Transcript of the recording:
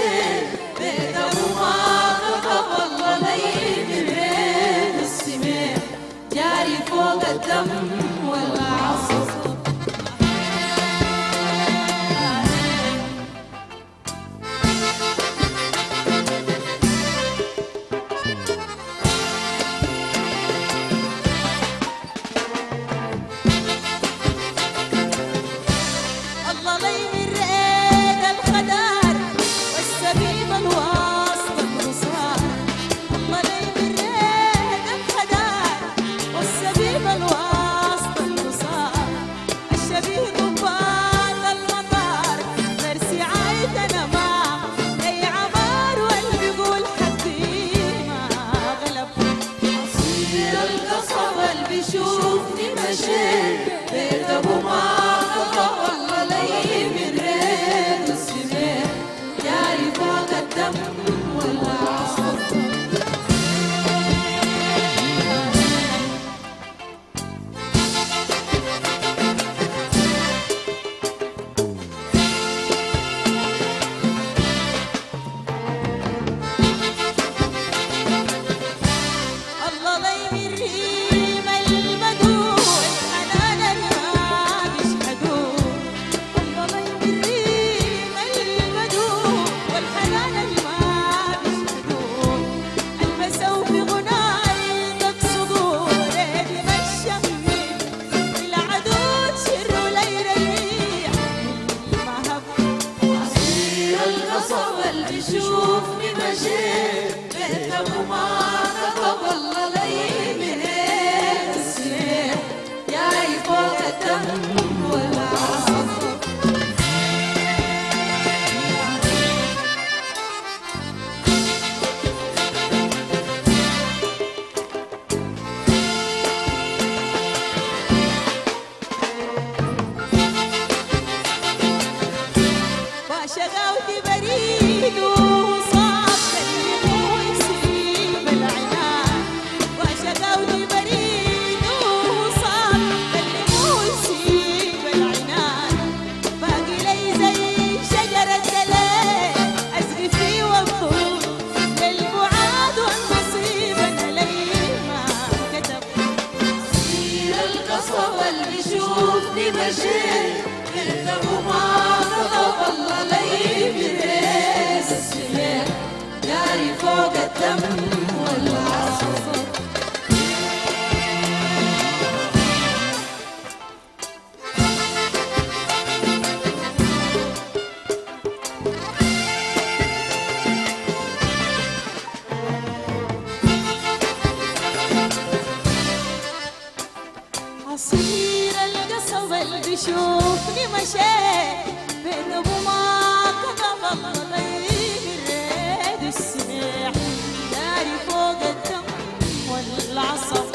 مشيت بيت ابو ما خطب الله لي من بين السمين جاري فوق الدم والعصر. شوفني مشيت بيت ابو ما خطب الله لي من ريد السمين جاري فوق الدم والعصر. الله لي من ريم المدود الحنان ما بيشهدوه. الله لي من ريم المدود والحنان ما بيشهدوه. البسوا في غناي تقصدوا ريدي ما الشمي العدود شروا لي ريح ما هب. عصير القصب اللي بيشوفني مشيت بيت ابو ما خطب الله لي من السمين جاي فوق الدم والعصر. وشغاوتي بريد وصعب كلمه يسيب العنان. وشغاوتي بريد وصعب كلمه يسيب العنان. باقي لي زي شجرة الليل أسقي فيه والطول للبعاد والنصيب أنا لي ما كتب. سير القصب اللي بيشوفني مشيت بيت ابو ما خطب الله لي من ريس السمين جاري فوق الدم والعصر. عصير القصب اللي بيشوفني مشيت بيت ابو ما خطب الله لي من ريد السميح داري فوق الدم والعصب.